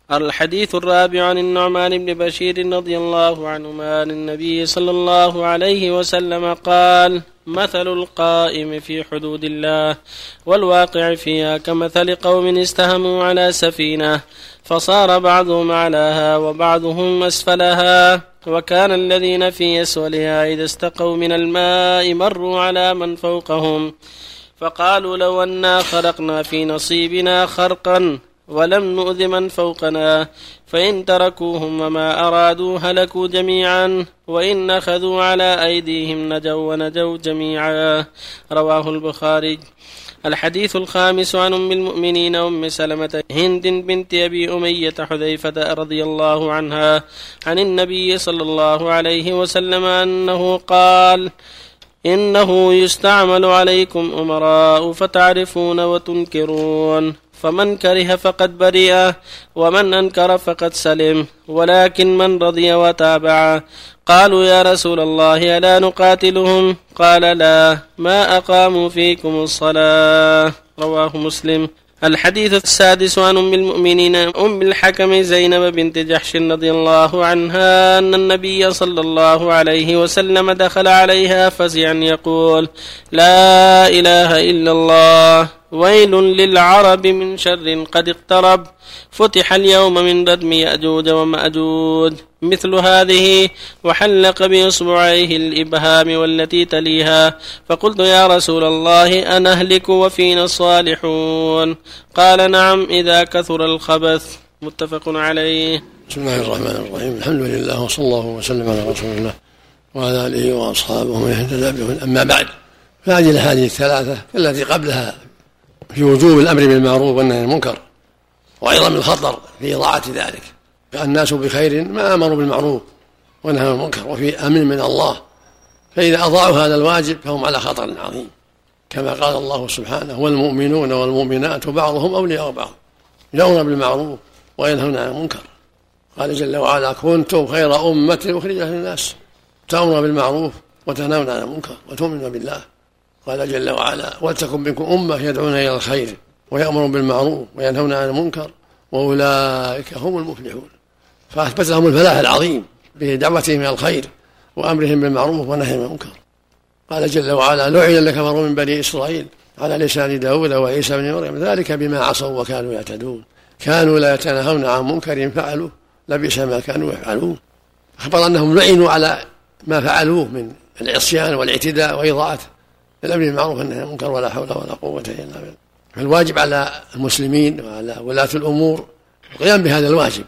الحديث الرابع عن النعمان بن بشير رضي الله عنهما عن النبي صلى الله عليه وسلم قال: مثل القائم في حدود الله والواقع فيها كمثل قوم استهموا على سفينة فصار بعضهم أعلاها وبعضهم أسفلها، وكان الذين في أسفلها إذا استقوا من الماء مروا على من فوقهم فقالوا: لو أنا خرقنا في نصيبنا خرقا ولم نؤذ من فوقنا، فإن تركوهم وما أرادوا هلكوا جميعا، وإن أخذوا على أيديهم نجوا ونجوا جميعا. رواه البخاري. الحديث الخامس عن أم المؤمنين أم سلمة هند بنت أبي أمية حذيفة رضي الله عنها عن النبي صلى الله عليه وسلم أنه قال: إنه يستعمل عليكم أمراء فتعرفون وتنكرون، فمن كره فقد برئ ومن أنكر فقد سلم، ولكن من رضي وتابع. قالوا: يا رسول الله ألا نقاتلهم؟ قال: لا، ما أقاموا فيكم الصلاة. رواه مسلم. الحديث السادس عن أم المؤمنين أم الحكم زينب بنت جحش رضي الله عنها أن النبي صلى الله عليه وسلم دخل عليها فزعا يقول: لا إله إلا الله، ويل للعرب من شر قد اقترب، فتح اليوم من ردم يأجوج ومأجوج، مثل هذه، وحلق بإصبعيه الإبهام والتي تليها. فقلت: يا رسول الله أنهلك وفينا الصالحون؟ قال: نعم، إذا كثر الخبث. متفق عليه. بسم الله الرحمن الرحيم. الحمد لله وصلى الله وسلم على رسول الله وعلى آله وأصحابه ومن اهتدى بهداهم. أما بعد، فهذه الأحاديث الثلاثة التي قبلها في وجوب الأمر بالمعروف والنهي عن المنكر، وعظم الخطر في إضاعة ذلك. الناس بخير ما أمروا بالمعروف ونهوا عن المنكر وفي أمن من الله، فإذا أضاعوا هذا الواجب فهم على خطر عظيم، كما قال الله سبحانه: والمؤمنون والمؤمنات بعضهم أولياء بعض يأمرون بالمعروف وينهون عن المنكر. قال جل وعلا: كنتم خير أمة أخرجت للناس تأمرون بالمعروف وتنهون عن المنكر وتؤمنون بالله. قال جل وعلا: ولتكن منكم أمة يدعون إلى الخير ويأمرون بالمعروف وينهون عن المنكر وأولئك هم المفلحون. فأثبت لهم الفلاح العظيم بدعوتهم إلى الخير وأمرهم بالمعروف ونهيهم عن المنكر. قال جل وعلا: لعن الذين كفروا من بني إسرائيل على لسان داود وعيسى بن مريم ذلك بما عصوا وكانوا يعتدون كانوا لا يتناهون عن منكر فعلوه لبئس ما كانوا يفعلون. أخبر أنهم لعنوا على ما فعلوه من العصيان والاعتداء وإضاعة الأمر بالمعروف والنهي عن المنكر، ولا حول ولا قوة إلا بالله. فالواجب على المسلمين وعلى ولاة الأمور القيام بهذا الواجب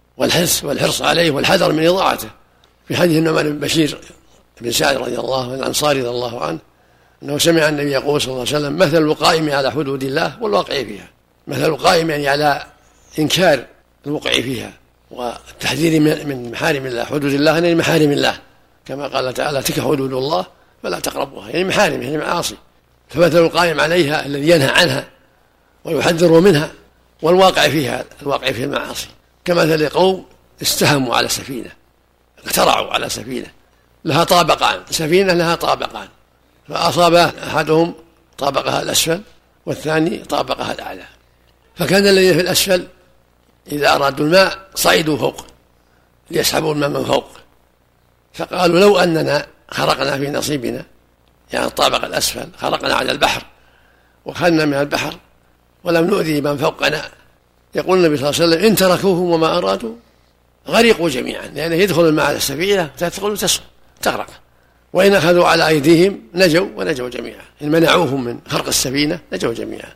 والحرص عليه والحذر من إضاعته. في حديث النعمان بن بشير بن سعد رضي الله عنه الأنصاري رضي الله عنه أنه سمع النبي يقول صلى الله عليه وسلم: مثل القائم على حدود الله والواقع فيها. مثل القائم يعني على إنكار الوقع فيها والتحذير من محارم الله. حدود الله يعني محارم الله، كما قال تعالى: تلك حدود الله فلا تقربوها، يعني محارم يعني معاصي. فمثل القائم عليها الذي ينهى عنها ويحذر منها، والواقع فيها الواقع في المعاصي، كمثل قوم استهموا على سفينة، اخترعوا على سفينة لها طابقان، سفينة لها طابقان، فأصاب أحدهم طابقها الأسفل والثاني طابقها الأعلى، فكان الذين في الأسفل إذا أرادوا الماء صعدوا فوق ليسحبوا الماء من فوق، فقالوا: لو أننا خرقنا في نصيبنا، يعني الطابق الأسفل، خرقنا على البحر وخلنا من البحر ولم نؤذي من فوقنا. يقول النبي صلى الله عليه وسلم: إن تركوهم وما أرادوا غرقوا جميعا، لأنه يدخل الماء على السفينة تدخل تغرق، وإن أخذوا على أيديهم نجوا ونجوا جميعا، إن منعوهم من خرق السفينة نجوا جميعا.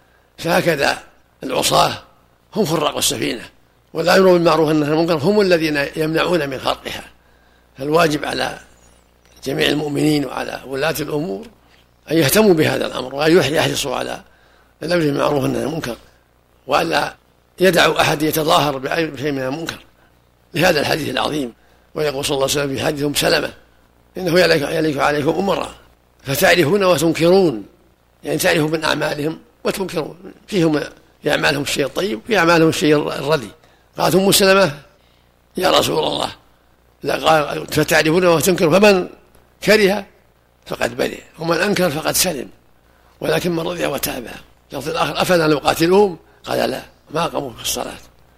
فهكذا العصاة هم خرقوا السفينة، والأمر بالمعروف والنهي عن المنكر هم الذين يمنعون من خرقها. فالواجب على جميع المؤمنين وعلى ولاة الأمور أن يهتموا بهذا الأمر وأن يحرصوا على الأمر بالمعروف والنهي عن المنكر، وألا يدعوا أحد يتظاهر بشيء من المنكر، لهذا الحديث العظيم. ويقول صلى الله عليه وسلم في حديث أم سلمة: إنه يليك عليكم أمراء فتعرفون وتنكرون، يعني تعرفوا من أعمالهم وتنكرون، فيهم في أعمالهم الشيء الطيب في أعمالهم الشيء الردي. قالت أم سلمة: يا رسول الله، قال: فتعرفون وتنكرون، فمن كره فقد برئ ومن أنكر فقد سلم، ولكن من رضي وتابع. لفظ الآخر: أفلا نقاتلهم؟ قال: لا، ما قاموا في الصلاة.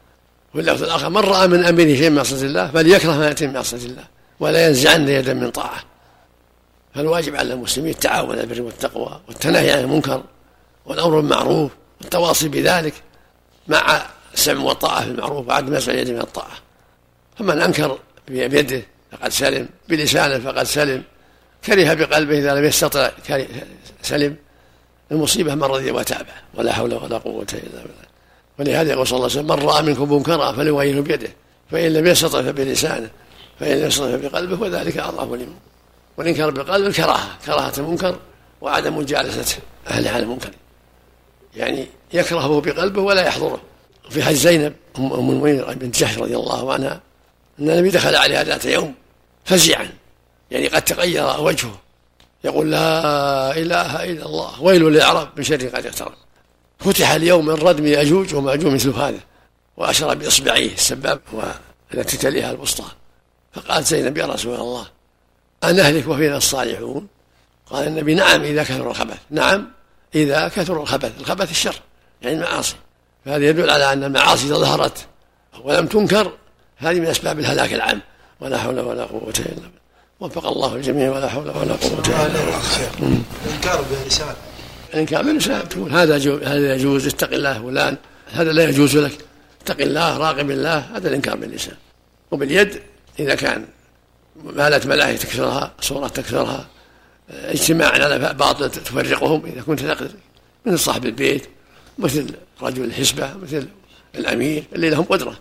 وفي اللفظ الآخر من رأى من أمره شيء من معصية الله فليكره ما يأتي من معصية الله ولا ينزعن يدا من طاعة. فالواجب على المسلمين التعاون على البر والتقوى والتناهي عن المنكر والأمر بالمعروف والتواصي بذلك مع السمع والطاعة في المعروف وعدم نزع اليد من الطاعة. فمن أنكر بيده فقد سلم، بلسانه فقد سلم، كره بقلبه إذا لم يستطع سلم. المصيبة من رضي وتابع ولا حول ولا قوة إلا بالله. ولهذا يقول صلى الله عليه وسلم من رأى منكم منكرا فليغيره بيده فإن لم يستطع فبلسانه فإن لم يستطع فبقلبه وذلك أضعف الإيمان. والإنكار بالقلب الكراهة، كراهة المنكر وعدم مجالسة أهل على المنكر، يعني يكرهه بقلبه ولا يحضره. في حديث زينب أم المؤمنين بنت جحش رضي الله عنها أن النبي دخل عليها ذات يوم فزعا، يعني قد تغير وجهه، يقول لا إله إلا الله ويل للأعراب من شر قد اقترب. فتح اليوم من ردم يأجوج ومأجوج مثل هذا، وأشار بإصبعيه السباب والتي تليها الوسطى. فقالت زينب يا رسول الله أنهلك وفينا الصالحون؟ قال النبي نعم إذا كثر الخبث، نعم إذا كثر الخبث. الخبث الشر يعني المعاصي، فهذا يدل على أن المعاصي إذا ظهرت ولم تنكر هذه من أسباب الهلاك العام. ولا حول ولا قوة إلا بالله. وفق الله الجميع ولا حول ولا قوة إلا بالله. الإنكار باللسان، الإنكار باللسان تقول هذا يجوز اتق الله فلان، هذا لا يجوز لك اتق الله راقب الله، هذا الإنكار باللسان. وباليد إذا كان مالت ملاهي تكسرها، صورة تكسرها، اجتماعا على باطل تفرقهم إذا كنت تقدر، مثل صاحب البيت، مثل رجل الحسبة، مثل الأمير اللي لهم قدرة.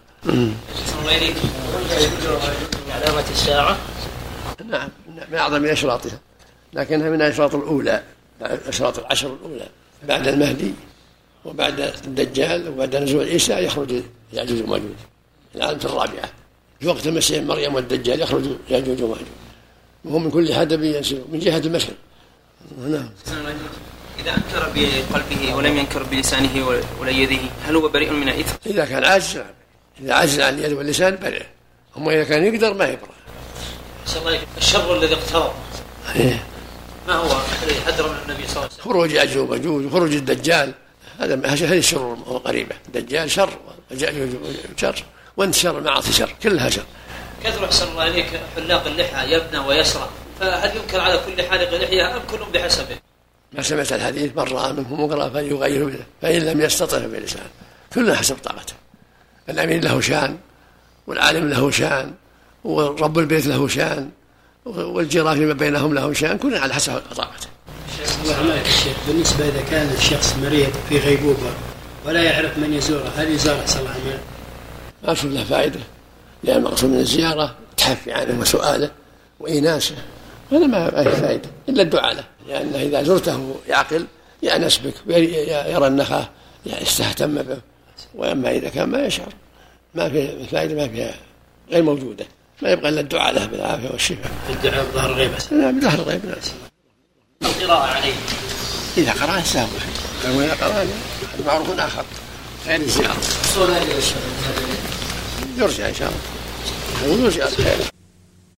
علامة الساعة نعم من أعظم أشراطها، لكنها من الأشراط الأولى، أشراط العشر الأولى بعد المهدي وبعد الدجال وبعد نزول عيسى يخرج يأجوج ومأجوج. العالم الرابعة في وقت المسيح مريم والدجال يخرج يأجوج ومأجوج وهم من كل حدب ينسلون من جهة المشرق. نعم. إذا أنكر بقلبه ولم ينكر بلسانه ولا يده هل هو بريء من الإثم؟ إذا كان عاجز، إذا عاجز عن اليد واللسان بريء، أما إذا كان يقدر ما يبرأ. الشر الذي اقترب ما هو الذي حذر من النبي صلى الله عليه وسلم؟ خروج يأجوج ومأجوج وخروج الدجال، هذه الشر قريبة. الدجال شر ويأجوج شر وانتشار المعاصي شر، كلها شر. كثر أحسن الله إليك حلاق اللحى يبنى ويسرى، فهل ينكر على كل حالق لحية أم كل بحسبه؟ ما سمعت الحديث من رأى منكم منكرا فليغيره بيده فإن لم يستطع فبلسانه، كلنا حسب طاقته. الأمير له شان والعالم له شان ورب البيت له شان والجيران فيما بينهم له شان، كلنا على حسب طاقته. الله الشيخ بالنسبة إذا كان الشخص مريض في غيبوبة ولا يعرف من يزوره هل يزاره صلى الله عليه وسلم؟ ما أشوف له فائدة، لأن المقصود من الزيارة التحفي عنه وسؤاله وإناسه، هذا ما فيه فائدة إلا الدعاء له، لأنه إذا زرته يعقل يأنس بك ويرى أنك يستهتم به. وأما إذا كان ما يشعر ما فيه فائدة، ما فيها غير موجودة، ما يبقى إلا الدعاء له بالعافية والشفاء. الدعاء بظهر الغيب. نعم بظهر الغيب. نعم. القراءة عليه إذا قرأ السلام عليكم، وإذا قرأ معروف آخر غير الزيارة يرجع إن شاء الله، يرجع الخير.